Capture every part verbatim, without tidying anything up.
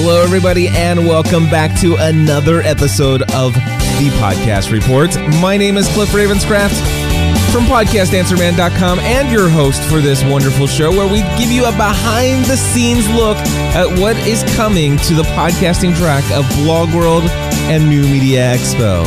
Hello, everybody, and welcome back to another episode of the Podcast Report. My name is Cliff Ravenscraft from podcast answer man dot com and your host for this wonderful show where we give you a behind-the-scenes look at what is coming to the podcasting track of Blog World and New Media Expo.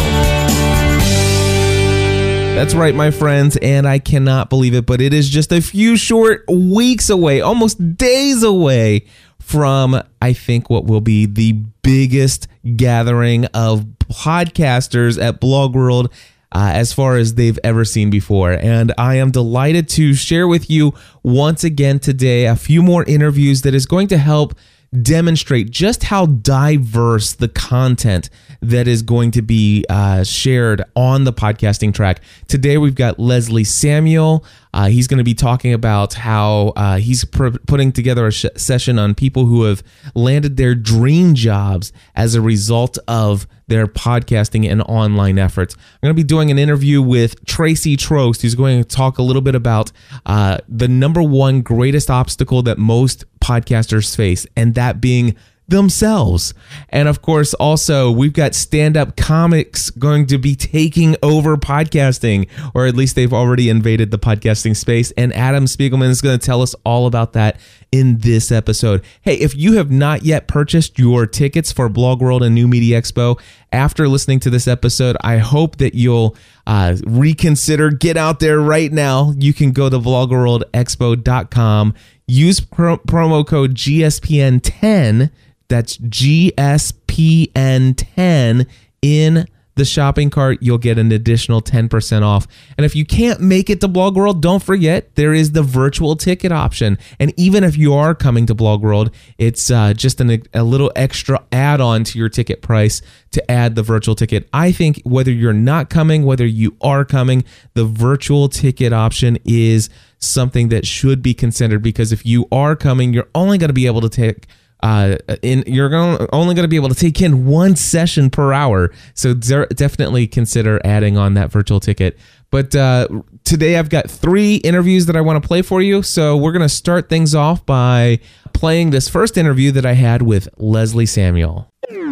That's right, my friends, and I cannot believe it, but it is just a few short weeks away, almost days away from, I think, what will be the biggest gathering of podcasters at Blog World uh, as far as they've ever seen before. And I am delighted to share with you once again today a few more interviews that is going to help demonstrate just how diverse the content that is going to be uh, shared on the podcasting track. Today we've got Leslie Samuel. Uh, he's going to be talking about how uh, he's pr- putting together a sh- session on people who have landed their dream jobs as a result of their podcasting and online efforts. I'm going to be doing an interview with Tracy Trost, who's going to talk a little bit about uh, the number one greatest obstacle that most podcasters face, and that being themselves. And of course, also, we've got stand-up comics going to be taking over podcasting, or at least they've already invaded the podcasting space. And Adam Spiegelman is going to tell us all about that in this episode. Hey, if you have not yet purchased your tickets for Blog World and New Media Expo, after listening to this episode, I hope that you'll uh, reconsider. Get out there right now. You can go to blog world expo dot com. Use pro- promo code G S P N ten. That's G S P N ten in the shopping cart. You'll get an additional ten percent off. And if you can't make it to Blog World, don't forget there is the virtual ticket option. And even if you are coming to Blog World, it's uh, just an, a little extra add-on to your ticket price to add the virtual ticket. I think whether you're not coming, whether you are coming, the virtual ticket option is something that should be considered, because if you are coming, you're only going to be able to take Uh, in you're going only going to be able to take in one session per hour, so de- definitely consider adding on that virtual ticket. But uh, today I've got three interviews that I want to play for you, so we're going to start things off by playing this first interview that I had with Leslie Samuel.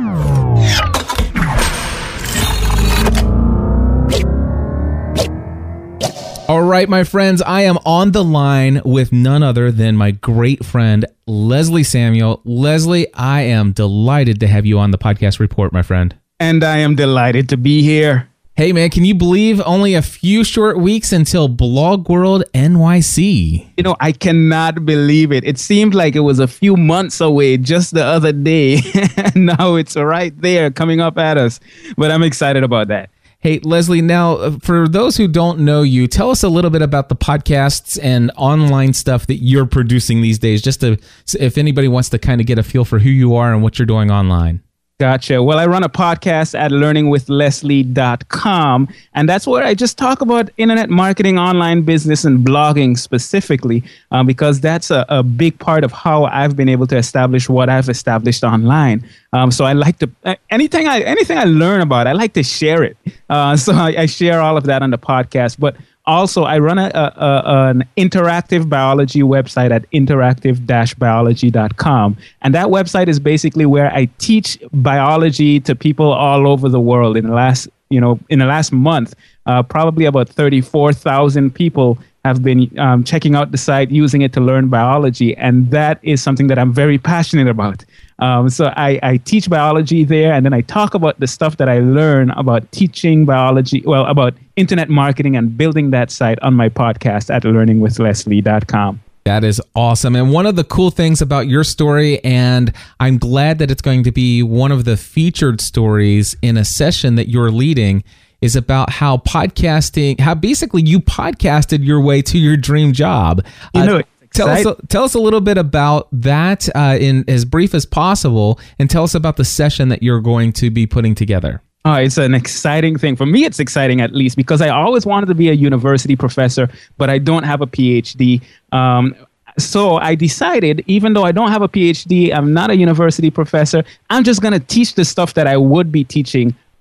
All right, my friends, I am on the line with none other than my great friend, Leslie Samuel. Leslie, I am delighted to have you on the Podcast Report, my friend. And I am delighted to be here. Hey, man, can you believe only a few short weeks until Blog World N Y C? You know, I cannot believe it. It seemed like it was a few months away just the other day. Now it's right there coming up at us. But I'm excited about that. Hey, Leslie, now, for those who don't know you, tell us a little bit about the podcasts and online stuff that you're producing these days, just to, if anybody wants to kind of get a feel for who you are and what you're doing online. Gotcha. Well, I run a podcast at learning with leslie dot com, and that's where I just talk about internet marketing, online business, and blogging specifically, um, because that's a, a big part of how I've been able to establish what I've established online. Um, so I like to, anything I anything I learn about, I like to share it. Uh, so I, I share all of that on the podcast. But also, I run a, a, a, an interactive biology website at interactive dash biology dot com. And that website is basically where I teach biology to people all over the world. In the last, you know, in the last month, uh, probably about thirty-four thousand people have been um, checking out the site, using it to learn biology. And that is something that I'm very passionate about. Um, so I, I teach biology there, and then I talk about the stuff that I learn about teaching biology, well, about internet marketing and building that site on my podcast at learning with leslie dot com. That is awesome. And one of the cool things about your story, and I'm glad that it's going to be one of the featured stories in a session that you're leading, is about how podcasting, how basically you podcasted your way to your dream job. You know, uh, tell us, a, tell us a little bit about that uh, in as brief as possible, and tell us about the session that you're going to be putting together. Oh, it's an exciting thing. For me, it's exciting, at least, because I always wanted to be a university professor, but I don't have a P H D. Um, so I decided, even though I don't have a P H D, I'm not a university professor, I'm just going to teach the stuff that I would be teaching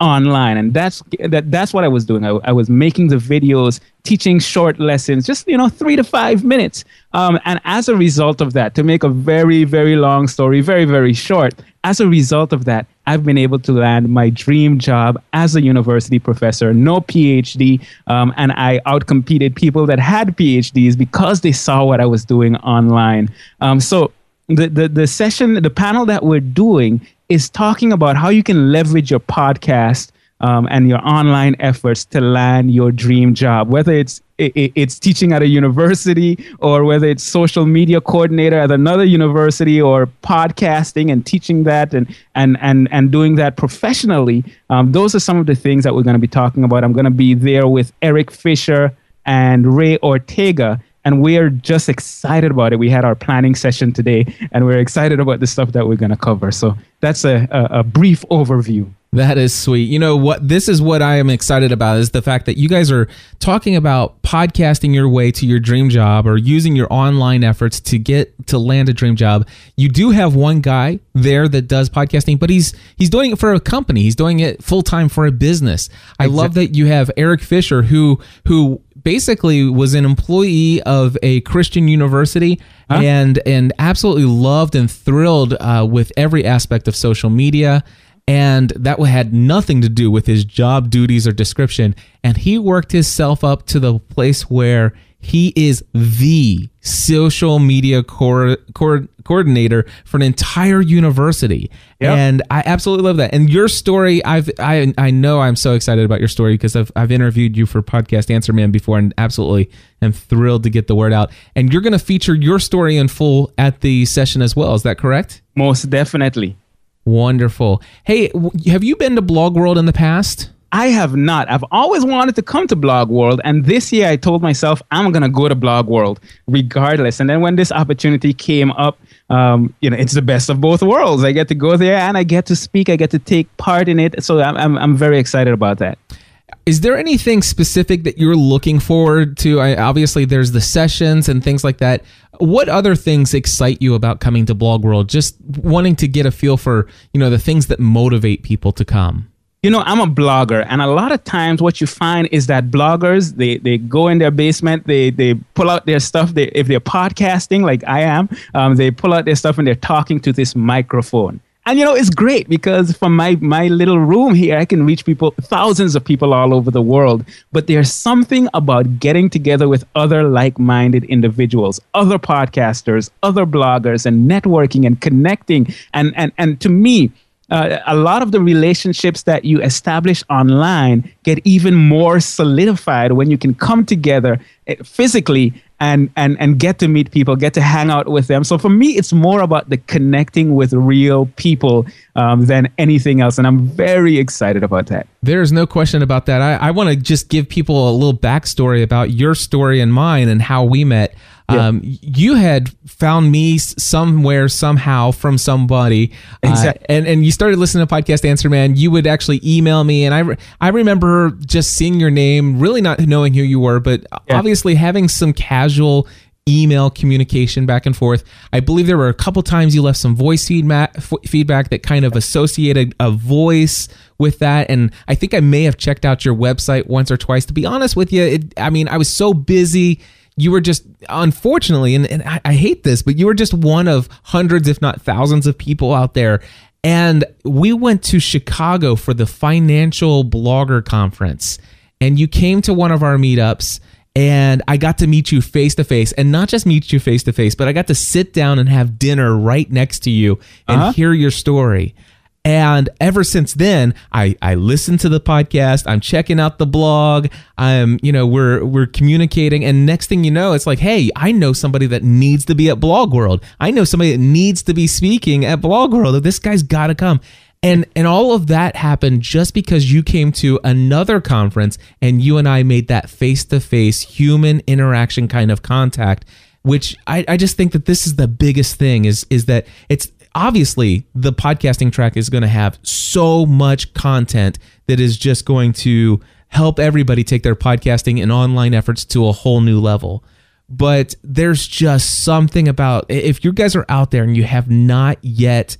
online. And that's that, that's what I was doing. I, I was making the videos, teaching short lessons, just, you know, three to five minutes. Um, and as a result of that, to make a very, very long story, very, very short, as a result of that, I've been able to land my dream job as a university professor, no P H D, um, and I outcompeted people that had P H Ds because they saw what I was doing online. Um, so the, the, the session, the panel that we're doing is talking about how you can leverage your podcast um, and your online efforts to land your dream job, whether it's it, it's teaching at a university or whether it's social media coordinator at another university or podcasting and teaching that and and and and doing that professionally. Um, those are some of the things that we're going to be talking about. I'm going to be there with Eric Fisher and Ray Ortega. And we're just excited about it. We had our planning session today, and we're excited about the stuff that we're going to cover. So that's a, a, a brief overview. That is sweet. You know what? This is what I am excited about is the fact that you guys are talking about podcasting your way to your dream job or using your online efforts to get to land a dream job. You do have one guy there that does podcasting, but he's he's doing it for a company. He's doing it full time for a business. I exactly. love that you have Eric Fisher, who who basically was an employee of a Christian university huh? and and absolutely loved and thrilled uh, with every aspect of social media. And that had nothing to do with his job duties or description. And he worked himself up to the place where he is the social media co- co- coordinator for an entire university. Yep. And I absolutely love that. And your story, I've I I know I'm so excited about your story because I've I've interviewed you for Podcast Answer Man before and absolutely am thrilled to get the word out. And you're going to feature your story in full at the session as well. Is that correct? Most definitely. Wonderful. Hey, have you been to Blog World in the past? I have not. I've always wanted to come to Blog World, and this year I told myself I'm going to go to Blog World regardless. And then when this opportunity came up, um, you know, it's the best of both worlds. I get to go there and I get to speak. I get to take part in it. So I'm I'm, I'm very excited about that. Is there anything specific that you're looking forward to? I, obviously, there's the sessions and things like that. What other things excite you about coming to Blog World? Just wanting to get a feel for, you know, the things that motivate people to come. You know, I'm a blogger, and a lot of times what you find is that bloggers, they they go in their basement, they they pull out their stuff. They, if they're podcasting like I am, um, they pull out their stuff and they're talking to this microphone. And, you know, it's great because from my, my little room here, I can reach people, thousands of people all over the world. But there's something about getting together with other like-minded individuals, other podcasters, other bloggers, and networking and connecting. And, and, and to me, uh, a lot of the relationships that you establish online get even more solidified when you can come together physically and, and, and get to meet people, get to hang out with them. So for me, it's more about the connecting with real people um, than anything else. And I'm very excited about that. There's no question about that. I, I want to just give people a little backstory about your story and mine and how we met. Yeah. Um, you had found me somewhere, somehow, from somebody, exactly. uh, and, and you started listening to Podcast Answer Man. You would actually email me, and I, re- I remember just seeing your name, really not knowing who you were, but yeah. obviously having some casual email communication back and forth. I believe there were a couple times you left some voice feedback, f- feedback that kind of associated a voice with that, and I think I may have checked out your website once or twice. To be honest with you, it, I mean, I was so busy. You were just, unfortunately, and, and I, I hate this, but you were just one of hundreds, if not thousands of people out there. And we went to Chicago for the Financial Blogger Conference. And you came to one of our meetups, and I got to meet you face to face. And not just meet you face to face, but I got to sit down and have dinner right next to you and uh-huh. hear your story. And ever since then, I, I listen to the podcast. I'm checking out the blog. I'm, you know, we're we're communicating. And next thing you know, it's like, hey, I know somebody that needs to be at Blog World. I know somebody that needs to be speaking at Blog World. This guy's got to come. And and all of that happened just because you came to another conference and you and I made that face-to-face human interaction kind of contact, which I, I just think that this is the biggest thing is is that it's obviously the podcasting track is going to have so much content that is just going to help everybody take their podcasting and online efforts to a whole new level. But there's just something about, if you guys are out there and you have not yet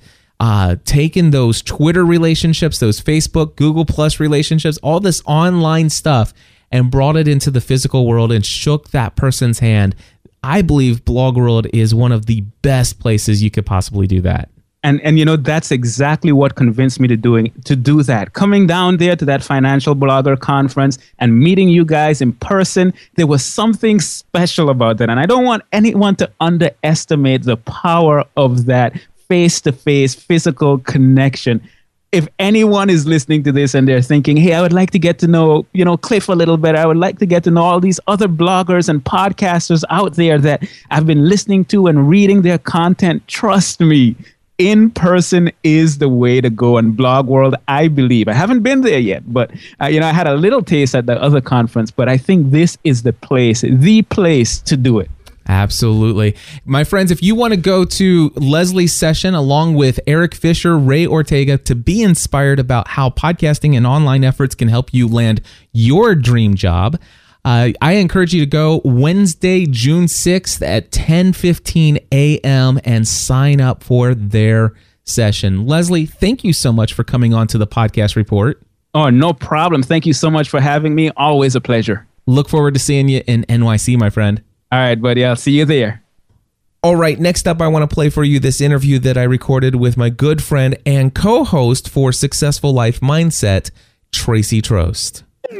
uh, taken those Twitter relationships, those Facebook, Google Plus relationships, all this online stuff, and brought it into the physical world and shook that person's hand. I believe Blog World is one of the best places you could possibly do that. And and you know, that's exactly what convinced me to doing to do that. Coming down there to that Financial Blogger Conference and meeting you guys in person, there was something special about that. And I don't want anyone to underestimate the power of that face-to-face physical connection. If anyone is listening to this and they're thinking, hey, I would like to get to know, you know, Cliff a little better. I would like to get to know all these other bloggers and podcasters out there that I've been listening to and reading their content. Trust me, in person is the way to go. And Blog World, I believe, I haven't been there yet, but uh, you know, I had a little taste at the other conference, but I think this is the place, the place to do it. Absolutely. My friends, if you want to go to Leslie's session along with Eric Fisher, Ray Ortega, to be inspired about how podcasting and online efforts can help you land your dream job, uh, I encourage you to go Wednesday, June sixth at ten fifteen a.m. and sign up for their session. Leslie, thank you so much for coming on to the Podcast Report. Oh, no problem. Thank you so much for having me. Always a pleasure. Look forward to seeing you in N Y C, my friend. All right, buddy. I'll see you there. All right, next up, I want to play for you this interview that I recorded with my good friend and co-host for Successful Life Mindset, Tracy Trost.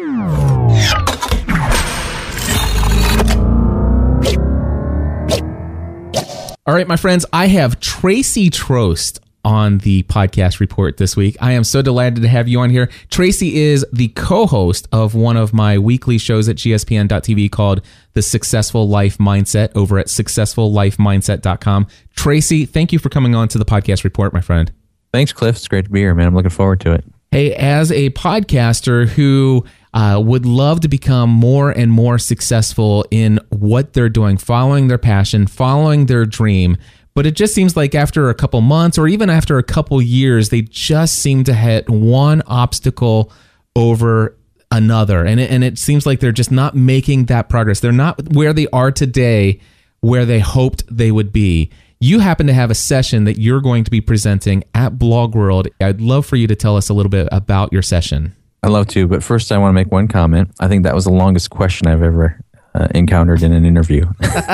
All right, my friends, I have Tracy Trost on the Podcast Report this week. I am so delighted to have you on here. Tracy is the co-host of one of my weekly shows at G S P N dot T V called The Successful Life Mindset over at successful life mindset dot com. Tracy, thank you for coming on to the Podcast Report, my friend. Thanks, Cliff. It's great to be here, man. I'm looking forward to it. Hey, as a podcaster who uh, would love to become more and more successful in what they're doing, following their passion, following their dream, but it just seems like after a couple months or even after a couple years, they just seem to hit one obstacle over another. And it, and it seems like they're just not making that progress. They're not where they are today, where they hoped they would be. You happen to have a session that you're going to be presenting at Blog World. I'd love for you to tell us a little bit about your session. I'd love to, but first I want to make one comment. I think that was the longest question I've ever Uh, encountered in an interview.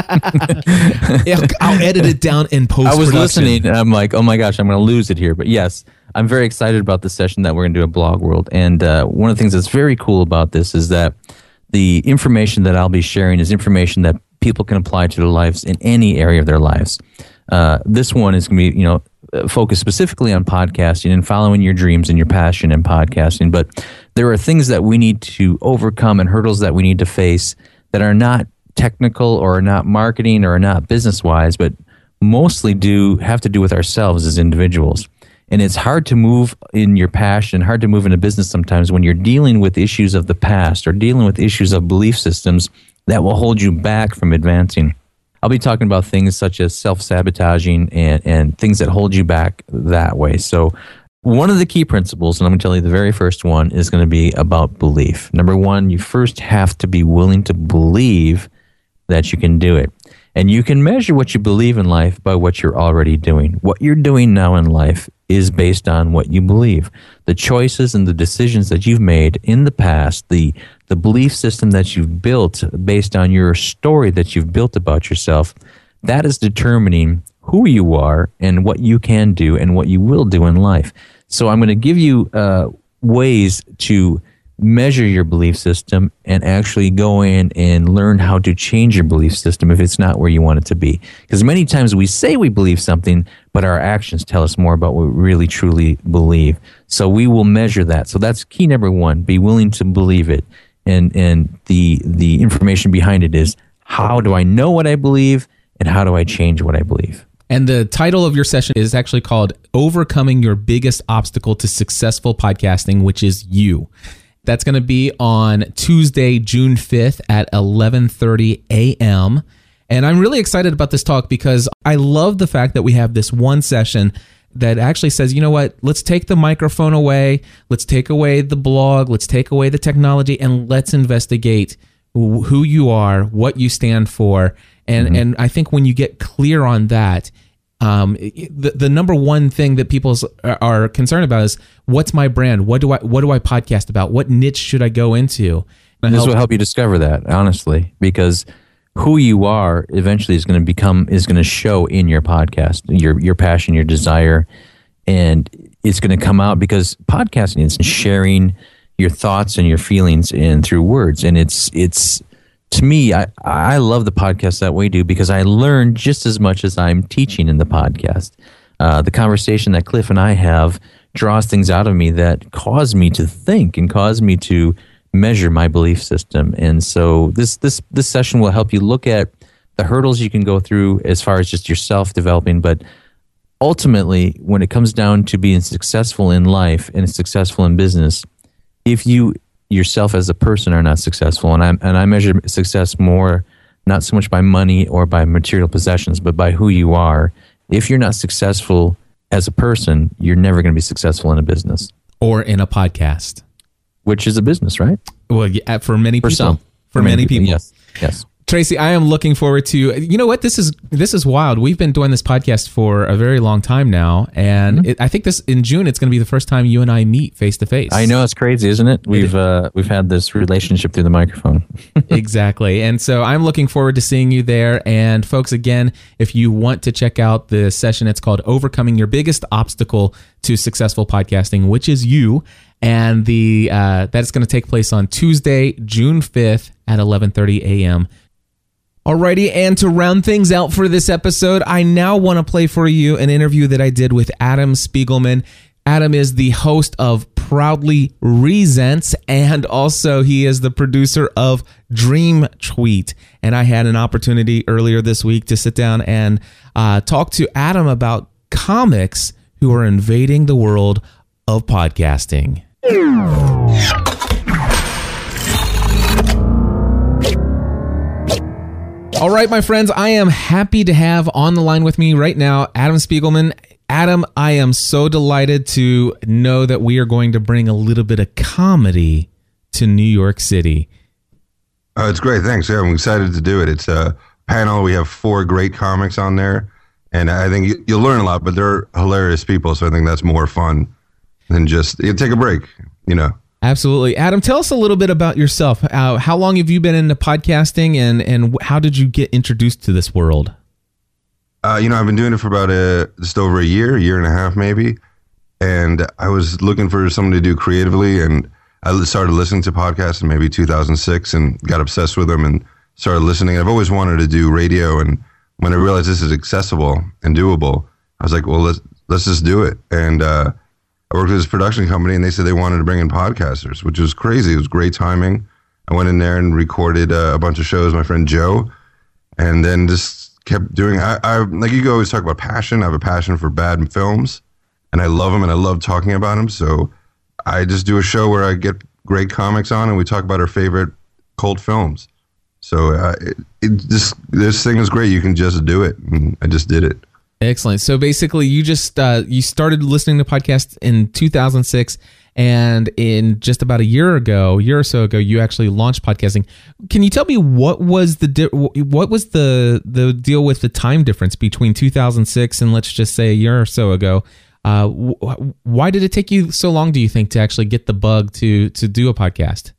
Yeah, I'll edit it down in post-production. I was listening and I'm like, oh my gosh, I'm going to lose it here. But yes, I'm very excited about the session that we're going to do at Blog World. And uh, one of the things that's very cool about this is that the information that I'll be sharing is information that people can apply to their lives in any area of their lives. Uh, this one is going to be, you know, focused specifically on podcasting and following your dreams and your passion in podcasting. But there are things that we need to overcome and hurdles that we need to face that are not technical or are not marketing or are not business-wise, but mostly do have to do with ourselves as individuals. And it's hard to move in your passion, hard to move in a business sometimes when you're dealing with issues of the past or dealing with issues of belief systems that will hold you back from advancing. I'll be talking about things such as self-sabotaging and, and things that hold you back that way. So one of the key principles, and I'm going to tell you the very first one, is going to be about belief. Number one, you first have to be willing to believe that you can do it. And you can measure what you believe in life by what you're already doing. What you're doing now in life is based on what you believe. The choices and the decisions that you've made in the past, the, the belief system that you've built based on your story that you've built about yourself, that is determining who you are and what you can do and what you will do in life. So I'm going to give you uh, ways to measure your belief system and actually go in and learn how to change your belief system if it's not where you want it to be. Because many times we say we believe something, but our actions tell us more about what we really truly believe. So we will measure that. So that's key number one, be willing to believe it. And, and the, the information behind it is, how do I know what I believe and how do I change what I believe? And the title of your session is actually called Overcoming Your Biggest Obstacle to Successful Podcasting, which is you. That's going to be on Tuesday, June fifth at eleven thirty a.m. And I'm really excited about this talk because I love the fact that we have this one session that actually says, you know what, let's take the microphone away, let's take away the blog, let's take away the technology, and let's investigate who you are, what you stand for. And mm-hmm. and I think when you get clear on that, um, the the number one thing that people are concerned about is, what's my brand? What do I what do I podcast about? What niche should I go into? And this will help you discover that, honestly, because who you are eventually is going to become is going to show in your podcast, your your passion, your desire, and it's going to come out, because podcasting is sharing your thoughts and your feelings in through words, and it's it's. To me, I, I love the podcast that we do, because I learn just as much as I'm teaching in the podcast. Uh, the conversation that Cliff and I have draws things out of me that cause me to think and cause me to measure my belief system. And so this this this session will help you look at the hurdles you can go through as far as just yourself developing. But ultimately, when it comes down to being successful in life and successful in business, if you yourself as a person are not successful, and I and I measure success more not so much by money or by material possessions, but by who you are. If you're not successful as a person, you're never going to be successful in a business or in a podcast, which is a business, right? Well, yeah, for many people, for, some. for, for many, many people, people. yes, yes. Tracy, I am looking forward to, you know what, this is this is wild. We've been doing this podcast for a very long time now, and mm-hmm. it, I think this in June, it's going to be the first time you and I meet face to face. I know, it's crazy, isn't it? We've uh, we've had this relationship through the microphone. Exactly, and so I'm looking forward to seeing you there. And folks, again, if you want to check out the session, it's called Overcoming Your Biggest Obstacle to Successful Podcasting, which is you. And the uh, that's going to take place on Tuesday, June fifth at eleven thirty a.m. Alrighty, and to round things out for this episode, I now want to play for you an interview that I did with Adam Spiegelman. Adam is the host of Proudly Resents, and also he is the producer of Dream Tweet. And I had an opportunity earlier this week to sit down and uh, talk to Adam about comics who are invading the world of podcasting. All right, my friends, I am happy to have on the line with me right now Adam Spiegelman. Adam, I am so delighted to know that we are going to bring a little bit of comedy to New York City. Uh, it's great. Thanks. Yeah, I'm excited to do it. It's a panel. We have four great comics on there, and I think you, you'll learn a lot, but they're hilarious people, so I think that's more fun than just you take a break, you know. Absolutely. Adam, tell us a little bit about yourself. Uh, how long have you been into podcasting, and, and how did you get introduced to this world? Uh, you know, I've been doing it for about a, just over a year, a year and a half maybe. And I was looking for something to do creatively, and I started listening to podcasts in maybe two thousand six and got obsessed with them and started listening. I've always wanted to do radio, and when I realized this is accessible and doable, I was like, well, let's, let's just do it. And uh, I worked with this production company, and they said they wanted to bring in podcasters, which was crazy. It was great timing. I went in there and recorded uh, a bunch of shows, my friend Joe, and then just kept doing. I, I like you always talk about passion. I have a passion for bad films, and I love them, and I love talking about them. So I just do a show where I get great comics on, and we talk about our favorite cult films. So uh, it, it just this thing is great. You can just do it, and I just did it. Excellent. So basically, you just uh, you started listening to podcasts in two thousand six, and in just about a year ago, year or so ago, you actually launched podcasting. Can you tell me what was the di- what was the the deal with the time difference between two thousand six and let's just say a year or so ago? Uh, w- why did it take you so long, do you think, to actually get the bug to to do a podcast?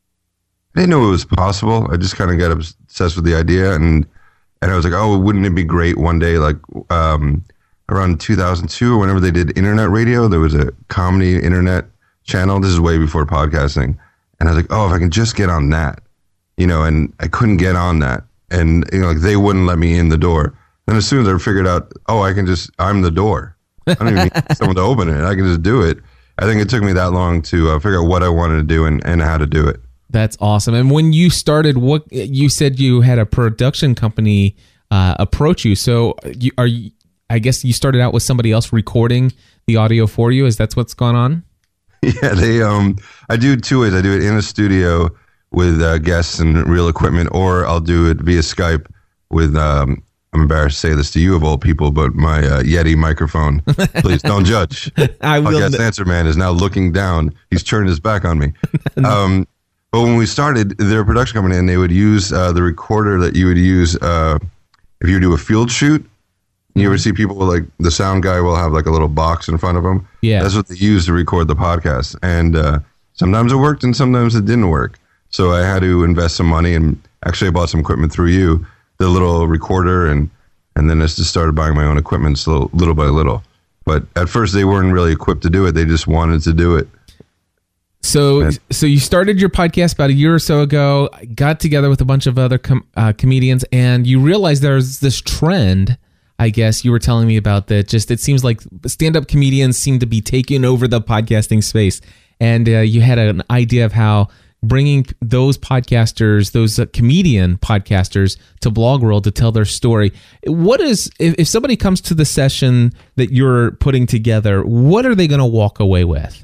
I didn't know it was possible. I just kind of got obsessed with the idea, and and I was like, oh, wouldn't it be great one day, like um, around two thousand two, whenever they did internet radio, there was a comedy internet channel. This is way before podcasting. And I was like, oh, if I can just get on that, you know, and I couldn't get on that. And, you know, like they wouldn't let me in the door. Then as soon as I figured out, oh, I can just, I'm the door. I don't even need someone to open it. I can just do it. I think it took me that long to uh, figure out what I wanted to do and, and how to do it. That's awesome. And when you started, what you said you had a production company uh, approach you. So you, are you, I guess you started out with somebody else recording the audio for you. Is that what's going on? Yeah, they. Um, I do it two ways. I do it in a studio with uh, guests and real equipment, or I'll do it via Skype with. Um, I'm embarrassed to say this to you of all people, but my uh, Yeti microphone. Please don't judge. I will. Podcast n- Answer Man is now looking down. He's turned his back on me. um, but when we started, they're a production company, and they would use uh, the recorder that you would use uh, if you do a field shoot. You ever see people like the sound guy will have like a little box in front of them? Yeah. That's what they use to record the podcast. And uh, sometimes it worked and sometimes it didn't work. So I had to invest some money, and actually I bought some equipment through you, the little recorder, and and then I just started buying my own equipment slow, little by little. But at first they weren't really equipped to do it. They just wanted to do it. So, Yeah. so you started your podcast about a year or so ago, got together with a bunch of other com- uh, comedians, and you realized there's this trend, I guess you were telling me about, that just, it seems like stand-up comedians seem to be taking over the podcasting space. And uh, you had an idea of how bringing those podcasters, those uh, comedian podcasters to Blog World to tell their story. What is, if, if somebody comes to the session that you're putting together, what are they going to walk away with?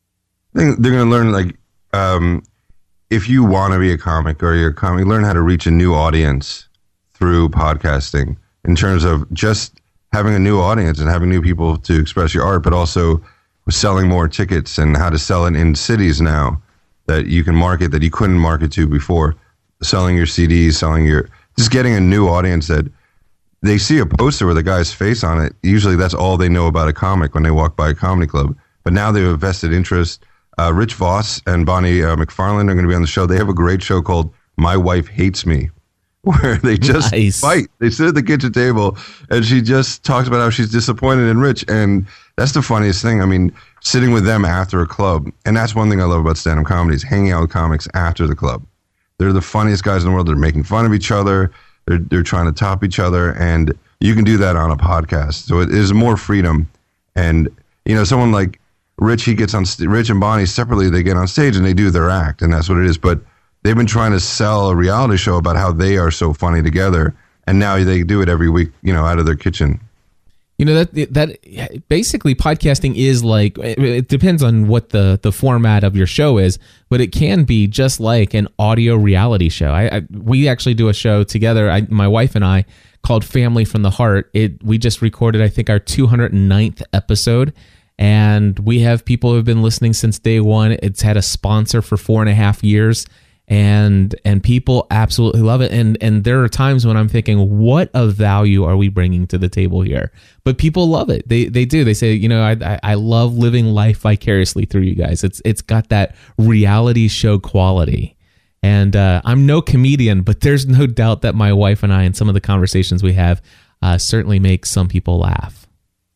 I think they're going to learn, like, um, if you want to be a comic or you're a comic, learn how to reach a new audience through podcasting in terms of just having a new audience and having new people to express your art, but also selling more tickets and how to sell it in cities now that you can market that you couldn't market to before. Selling your C Ds, selling your, just getting a new audience that they see a poster with a guy's face on it. Usually that's all they know about a comic when they walk by a comedy club. But now they have a vested interest. Uh, Rich Voss and Bonnie uh, McFarlane are going to be on the show. They have a great show called My Wife Hates Me, where they just Nice. fight. They sit at the kitchen table and she just talks about how she's disappointed in Rich. And that's the funniest thing. I mean, sitting with them after a club. And that's one thing I love about stand-up comedy is hanging out with comics after the club. They're the funniest guys in the world. They're making fun of each other. They're, they're trying to top each other. And you can do that on a podcast. So it is more freedom. And, you know, someone like Rich, he gets on, st- Rich and Bonnie separately, they get on stage and they do their act. And that's what it is. But they've been trying to sell a reality show about how they are so funny together. And now they do it every week, you know, out of their kitchen. You know, that that basically podcasting is like, it, it depends on what the, the format of your show is, but it can be just like an audio reality show. I, I we actually do a show together, I, my wife and I, called Family from the Heart. It we just recorded, I think, our two hundred ninth episode, and we have people who have been listening since day one. It's had a sponsor for four and a half years. And and people absolutely love it. And and there are times when I'm thinking, what of value are we bringing to the table here? But people love it. They they do. They say, you know, I I, I love living life vicariously through you guys. It's it's got that reality show quality. And uh, I'm no comedian, but there's no doubt that my wife and I and some of the conversations we have uh, certainly make some people laugh.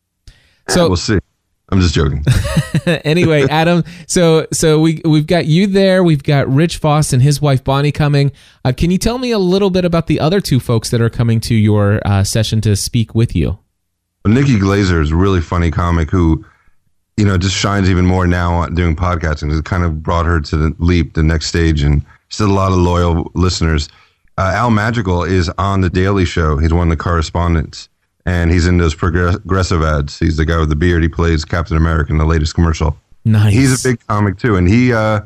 So We'll see. I'm just joking. Anyway, Adam, so so we we've got you there. We've got Rich Voss and his wife Bonnie coming. Uh, can you tell me a little bit about the other two folks that are coming to your uh, session to speak with you? Well, Nikki Glazer is a really funny comic who, you know, just shines even more now doing podcasting. It kind of brought her to the leap, the next stage, and she's a lot of loyal listeners. Uh, Al Madrigal is on The Daily Show. He's one of the correspondents. And he's in those progressive ads. He's the guy with the beard. He plays Captain America in the latest commercial. Nice. He's a big comic too. And he uh,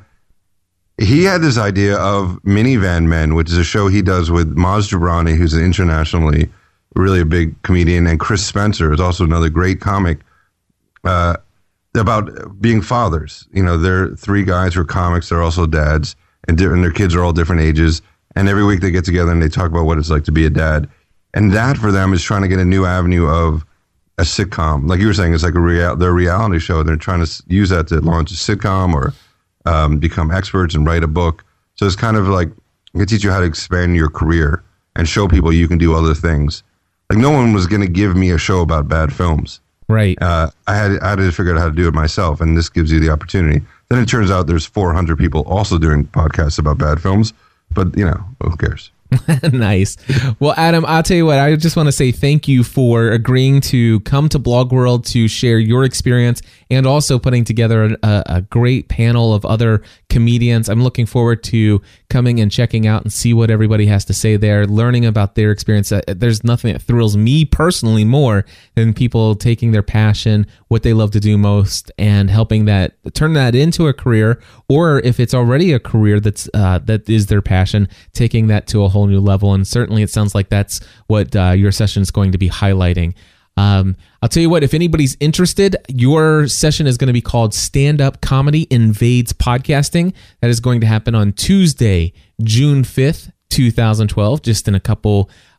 he had this idea of Minivan Men, which is a show he does with Maz Jobrani, who's an internationally really a big comedian, and Chris Spencer is also another great comic, uh, about being fathers. You know, they're three guys who are comics. They're also dads, and, di- and their kids are all different ages. And every week they get together and they talk about what it's like to be a dad. And that for them is trying to get a new avenue of a sitcom. Like you were saying, it's like a real, their reality show. They're trying to use that to launch a sitcom or um, become experts and write a book. So it's kind of like, it can teach you how to expand your career and show people you can do other things. Like no one was going to give me a show about bad films. Right. Uh, I had I had to figure out how to do it myself, and this gives you the opportunity. Then it turns out there's four hundred people also doing podcasts about bad films, but you know, who cares? Nice. Well, Adam, I'll tell you what, I just want to say thank you for agreeing to come to Blog World to share your experience and also putting together a, a great panel of other comedians. I'm looking forward to coming and checking out and see what everybody has to say there, learning about their experience. There's nothing that thrills me personally more than people taking their passion, what they love to do most, and helping that turn that into a career, or if it's already a career that's uh, that is their passion, taking that to a whole new level. And certainly it sounds like that's what uh, your session is going to be highlighting. Um, I'll tell you what, if anybody's interested, your session is going to be called Stand Up Comedy Invades Podcasting. That is going to happen on Tuesday, June fifth, twenty twelve, just in a couple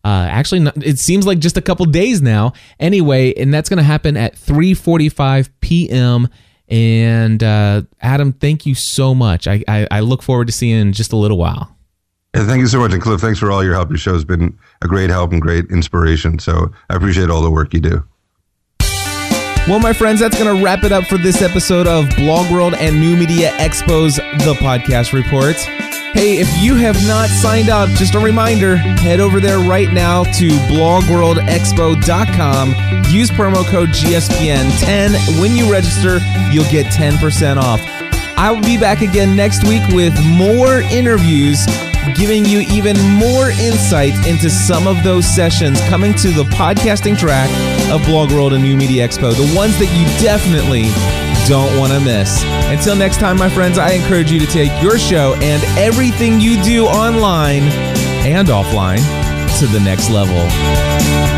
Uh, actually, not, it seems like just a couple days now. Anyway, and that's going to happen at three forty-five p.m. And uh, Adam, thank you so much. I, I, I look forward to seeing you in just a little while. Yeah, thank you so much. And Cliff, thanks for all your help. Your show has been a great help and great inspiration. So I appreciate all the work you do. Well, my friends, that's going to wrap it up for this episode of Blog World and New Media Expo's The Podcast Report. Hey, if you have not signed up, just a reminder, head over there right now to blog world expo dot com. Use promo code G S P N ten. When you register, you'll get ten percent off. I will be back again next week with more interviews, giving you even more insight into some of those sessions coming to the podcasting track of Blog World and New Media Expo, the ones that you definitely don't want to miss. Until next time, my friends, I encourage you to take your show and everything you do online and offline to the next level.